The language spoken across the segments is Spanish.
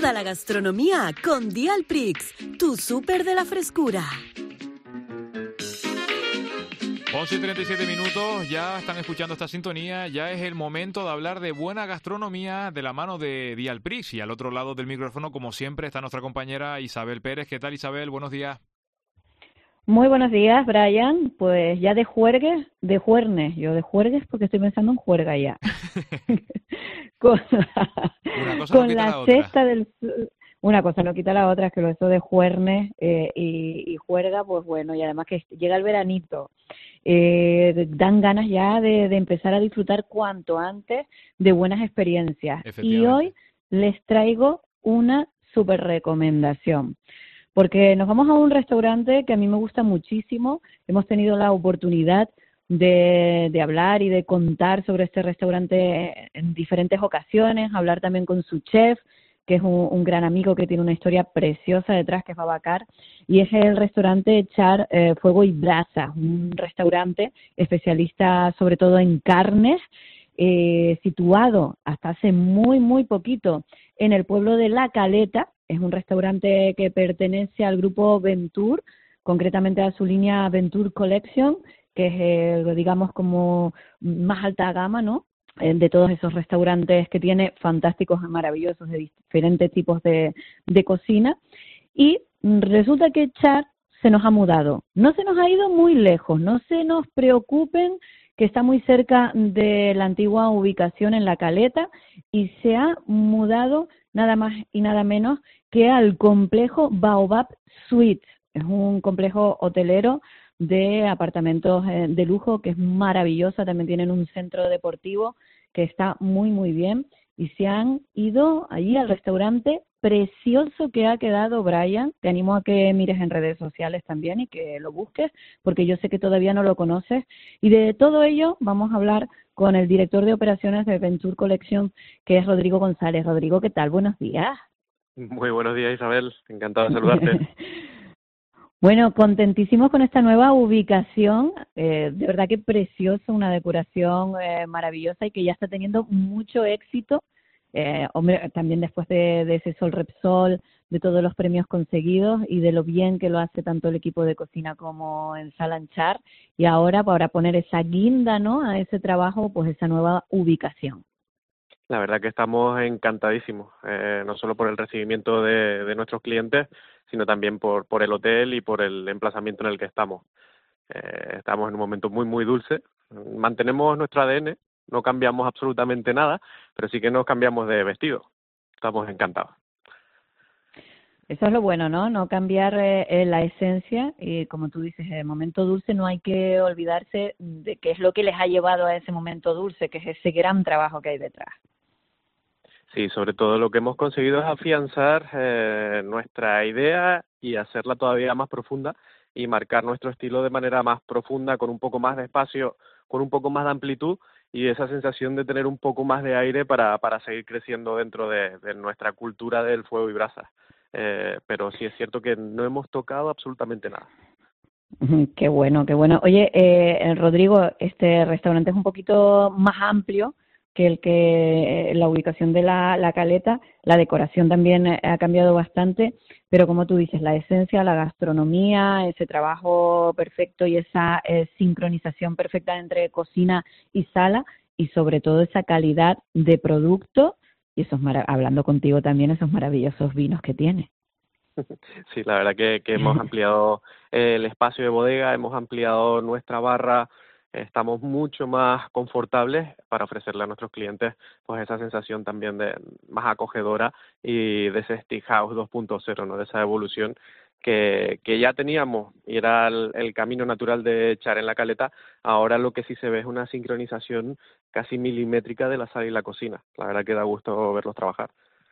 Toda la gastronomía con Dialprix, tu súper de la frescura. 11:37 minutos, ya están escuchando esta sintonía, ya es el momento de hablar de buena gastronomía de la mano de Dialprix. Y al otro lado del micrófono, como siempre, está nuestra compañera Isabel Pérez. ¿Qué tal, Isabel? Buenos días. Muy buenos días, Brian. Pues ya de juergues, de juernes. Yo de juergues porque estoy pensando en juerga ya. con Una cosa con no quita la la otra. cesta del... Una cosa no quita la otra, es que eso de juernes y juerga, pues bueno, y además que llega el veranito. Dan ganas ya de empezar a disfrutar cuanto antes de buenas experiencias. Y hoy les traigo una súper recomendación. Porque nos vamos a un restaurante que a mí me gusta muchísimo. Hemos tenido la oportunidad de hablar y de contar sobre este restaurante en diferentes ocasiones, hablar también con su chef, que es un gran amigo que tiene una historia preciosa detrás, que es Babacar, y es el restaurante Char Fuego y Brasa, un restaurante especialista sobre todo en carnes, situado hasta hace muy poquito en el pueblo de La Caleta. Es un restaurante que pertenece al grupo Ventur, concretamente a su línea Ventur Collection, que es, digamos, como más alta gama, ¿no?, de todos esos restaurantes que tiene, fantásticos y maravillosos, de diferentes tipos de cocina. Y resulta que Char se nos ha mudado. No se nos ha ido muy lejos, no se nos preocupen, que está muy cerca de la antigua ubicación en La Caleta, y se ha mudado nada más y nada menos que al complejo Baobab Suites. Es un complejo hotelero de apartamentos de lujo que es maravillosa. También tienen un centro deportivo que está muy bien, y se han ido allí al restaurante precioso que ha quedado, Brian. Te animo a que mires en redes sociales también y que lo busques, porque yo sé que todavía no lo conoces. Y de todo ello vamos a hablar con el director de operaciones de Ventur Collection, que es Rodrigo González. Rodrigo, ¿qué tal? Buenos días. Muy buenos días, Isabel. Encantado de saludarte. Bueno, contentísimos con esta nueva ubicación, de verdad que preciosa, una decoración maravillosa y que ya está teniendo mucho éxito, hombre, también después de ese Sol Repsol, de todos los premios conseguidos y de lo bien que lo hace tanto el equipo de cocina como en Salanchar, y ahora para poner esa guinda, ¿no?, a ese trabajo, pues esa nueva ubicación. La verdad que estamos encantadísimos, no solo por el recibimiento de nuestros clientes, sino también por el hotel y por el emplazamiento en el que estamos. Estamos en un momento muy dulce. Mantenemos nuestro ADN, no cambiamos absolutamente nada, pero sí que nos cambiamos de vestido. Estamos encantados. Eso es lo bueno, ¿no? No cambiar la esencia, y como tú dices, el momento dulce, no hay que olvidarse de qué es lo que les ha llevado a ese momento dulce, que es ese gran trabajo que hay detrás. Sí, sobre todo lo que hemos conseguido es afianzar nuestra idea y hacerla todavía más profunda y marcar nuestro estilo de manera más profunda, con un poco más de espacio, con un poco más de amplitud y esa sensación de tener un poco más de aire para seguir creciendo dentro de nuestra cultura del fuego y brasa. Pero sí es cierto que no hemos tocado absolutamente nada. Qué bueno, qué bueno. Oye, Rodrigo, este restaurante es un poquito más amplio que la ubicación de la Caleta. La decoración también ha cambiado bastante, pero como tú dices, la esencia, la gastronomía, ese trabajo perfecto y esa sincronización perfecta entre cocina y sala, y sobre todo esa calidad de producto, y esos hablando contigo también, esos maravillosos vinos que tiene. Sí, la verdad que hemos ampliado el espacio de bodega, hemos ampliado nuestra barra, estamos mucho más confortables para ofrecerle a nuestros clientes pues esa sensación también de más acogedora y de ese Steakhouse 2.0, ¿no?, de esa evolución que ya teníamos y era el camino natural de echar en La Caleta. Ahora lo que sí se ve es una sincronización casi milimétrica de la sala y la cocina. La verdad que da gusto verlos trabajar.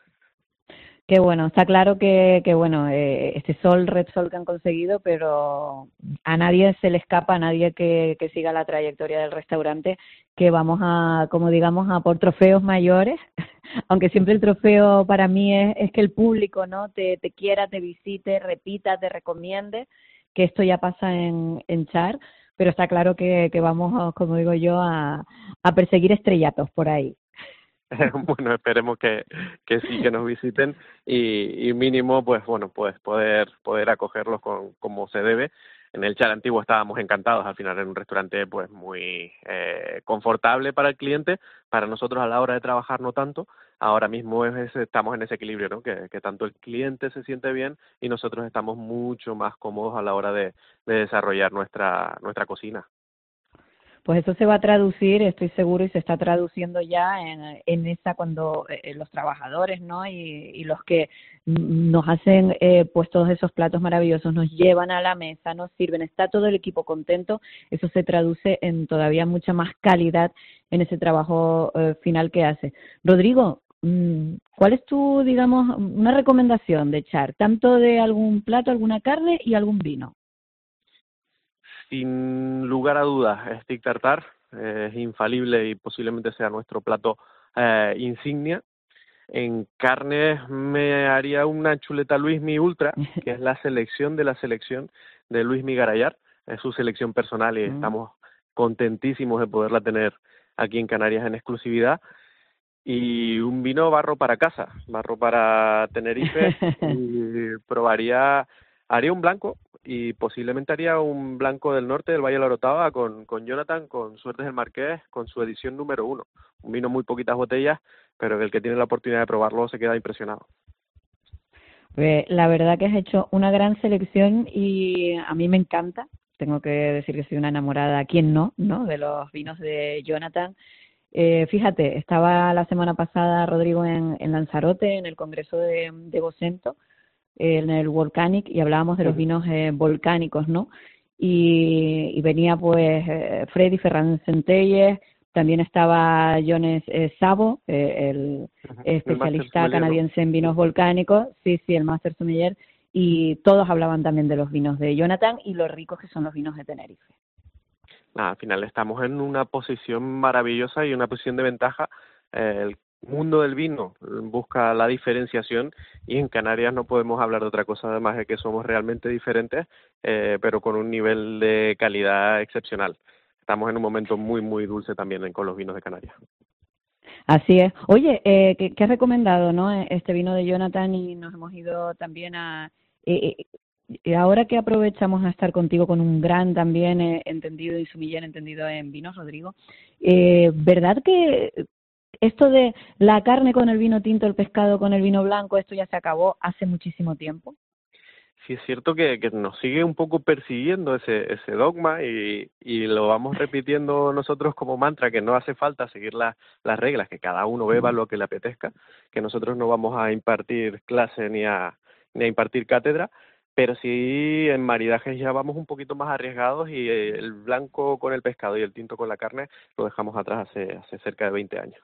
Qué bueno, está claro que bueno, este Repsol que han conseguido, pero a nadie se le escapa, a nadie que siga la trayectoria del restaurante, que vamos como digamos, a por trofeos mayores, aunque siempre el trofeo para mí es que el público, ¿no?, te quiera, te visite, repita, te recomiende, que esto ya pasa en Char, pero está claro que vamos, como digo yo, a perseguir estrellatos por ahí. Bueno, esperemos que sí, que nos visiten y mínimo, pues bueno, pues poder acogerlos como se debe. En el Char Antiguo estábamos encantados, al final era un restaurante pues muy confortable para el cliente, para nosotros a la hora de trabajar no tanto. Ahora mismo estamos en ese equilibrio, ¿no? Que tanto el cliente se siente bien y nosotros estamos mucho más cómodos a la hora de desarrollar nuestra cocina. Pues eso se va a traducir, estoy seguro, y se está traduciendo ya en esa cuando los trabajadores, ¿no? Y los que nos hacen pues todos esos platos maravillosos, nos llevan a la mesa, nos sirven, está todo el equipo contento, eso se traduce en todavía mucha más calidad en ese trabajo final que hace. Rodrigo, ¿cuál es tu, digamos, una recomendación de echar, tanto de algún plato, alguna carne y algún vino? Sin lugar a dudas, Stick Tartar es infalible y posiblemente sea nuestro plato insignia. En carnes me haría una chuleta Luismi Ultra, que es la selección de Luismi Garayar. Es su selección personal y estamos contentísimos de poderla tener aquí en Canarias en exclusividad. Y un vino barro para casa, barro para Tenerife, y haría un blanco y posiblemente haría un blanco del norte del Valle de la Orotava con Jonathan, con Suertes del Marqués, con su edición número 1. Un vino muy poquitas botellas, pero el que tiene la oportunidad de probarlo se queda impresionado. La verdad que has hecho una gran selección y a mí me encanta. Tengo que decir que soy una enamorada, ¿quién no? De los vinos de Jonathan. Fíjate, estaba la semana pasada, Rodrigo, en Lanzarote, en el Congreso de Vocento, en el Volcanic, y hablábamos de los vinos volcánicos, ¿no? Y venía pues Freddy Ferran Centelles, también estaba Jones Sabo, el especialista canadiense en vinos volcánicos, sí, el Master Sommelier, y todos hablaban también de los vinos de Jonathan y lo ricos que son los vinos de Tenerife. Al final estamos en una posición maravillosa y una posición de ventaja. El mundo del vino busca la diferenciación y en Canarias no podemos hablar de otra cosa además de que somos realmente diferentes, pero con un nivel de calidad excepcional. Estamos en un momento muy, muy dulce también con los vinos de Canarias. Así es. Oye, ¿qué has recomendado, no? Este vino de Jonathan y nos hemos ido también a... ahora que aprovechamos a estar contigo con un gran también entendido y sumiller entendido en vinos, Rodrigo, ¿verdad que esto de la carne con el vino tinto, el pescado con el vino blanco, esto ya se acabó hace muchísimo tiempo? Sí, es cierto que nos sigue un poco persiguiendo ese dogma y lo vamos repitiendo nosotros como mantra, que no hace falta seguir las reglas, que cada uno beba lo que le apetezca, que nosotros no vamos a impartir clase ni a impartir cátedra, pero sí en maridajes ya vamos un poquito más arriesgados y el blanco con el pescado y el tinto con la carne lo dejamos atrás hace cerca de 20 años.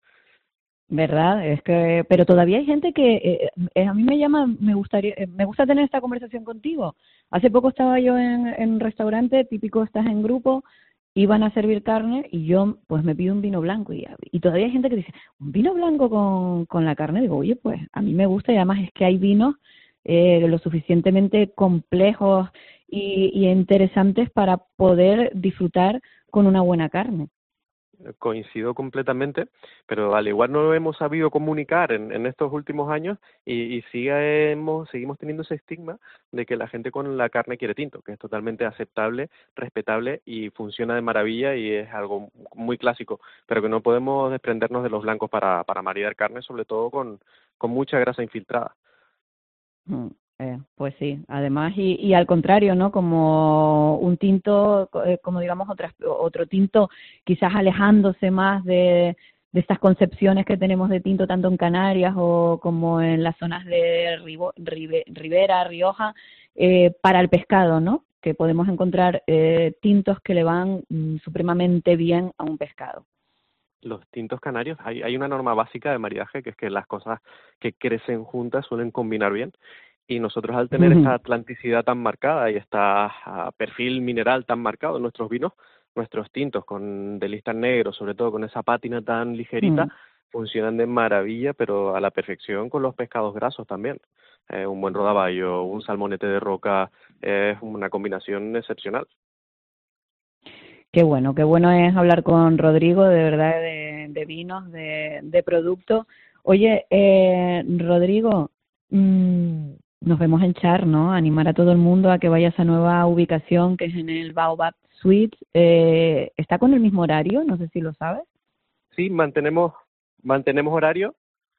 ¿Verdad? Es que, pero todavía hay gente que a mí me gusta tener esta conversación contigo. Hace poco estaba yo en un restaurante típico, estás en grupo, iban a servir carne y yo pues me pido un vino blanco y todavía hay gente que dice, un vino blanco con la carne. Digo, oye, pues a mí me gusta y además es que hay vinos lo suficientemente complejos y interesantes para poder disfrutar con una buena carne. Coincido completamente, pero al igual no lo hemos sabido comunicar en estos últimos años y seguimos teniendo ese estigma de que la gente con la carne quiere tinto, que es totalmente aceptable, respetable y funciona de maravilla y es algo muy clásico, pero que no podemos desprendernos de los blancos para maridar carne, sobre todo con mucha grasa infiltrada. Pues sí, además y al contrario, ¿no? Como un tinto, como digamos otro tinto, quizás alejándose más de estas concepciones que tenemos de tinto tanto en Canarias o como en las zonas de Ribera, Rioja, para el pescado, ¿no? Que podemos encontrar tintos que le van supremamente bien a un pescado. Los tintos canarios, hay una norma básica de maridaje que es que las cosas que crecen juntas suelen combinar bien. Y nosotros al tener esta atlanticidad tan marcada y este perfil mineral tan marcado en nuestros vinos, nuestros tintos con delistas negros, sobre todo con esa pátina tan ligerita, funcionan de maravilla, pero a la perfección con los pescados grasos también. Un buen rodaballo, un salmonete de roca, es una combinación excepcional. Qué bueno es hablar con Rodrigo, de verdad, de vinos, de productos. Oye, Rodrigo, nos vemos en Char, ¿no? Animar a todo el mundo a que vaya a esa nueva ubicación que es en el Baobab Suites. ¿Está con el mismo horario? No sé si lo sabes. Sí, mantenemos horario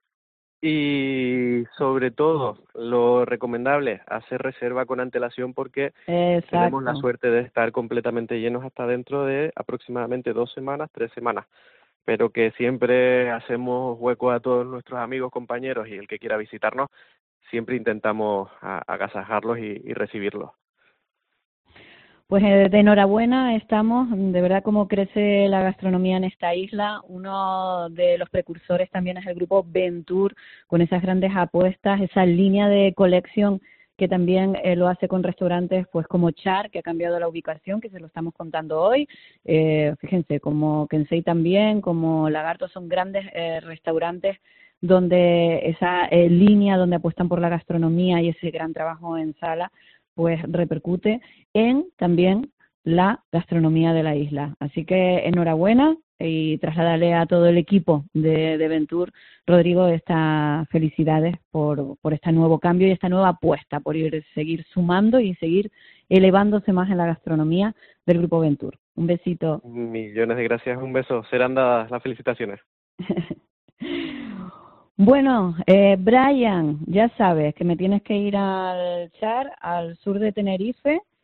y sobre todo lo recomendable, hacer reserva con antelación porque Exacto. tenemos la suerte de estar completamente llenos hasta dentro de aproximadamente 2 semanas, 3 semanas, pero que siempre hacemos hueco a todos nuestros amigos, compañeros y el que quiera visitarnos, siempre intentamos agasajarlos y recibirlos. Pues de enhorabuena estamos, de verdad cómo crece la gastronomía en esta isla. Uno de los precursores también es el grupo Ventur, con esas grandes apuestas, esa línea de colección que también lo hace con restaurantes pues como Char, que ha cambiado la ubicación, que se lo estamos contando hoy. Fíjense, como Kensei también, como Lagarto, son grandes restaurantes donde esa línea donde apuestan por la gastronomía y ese gran trabajo en sala pues repercute en también la gastronomía de la isla. Así que enhorabuena y trasladarle a todo el equipo de Ventur, Rodrigo, estas felicidades por este nuevo cambio y esta nueva apuesta, por seguir sumando y seguir elevándose más en la gastronomía del Grupo Ventur. Un besito. Millones de gracias, un beso. Serán dadas las felicitaciones. Bueno, Brian, ya sabes que me tienes que ir al Char, al sur de Tenerife,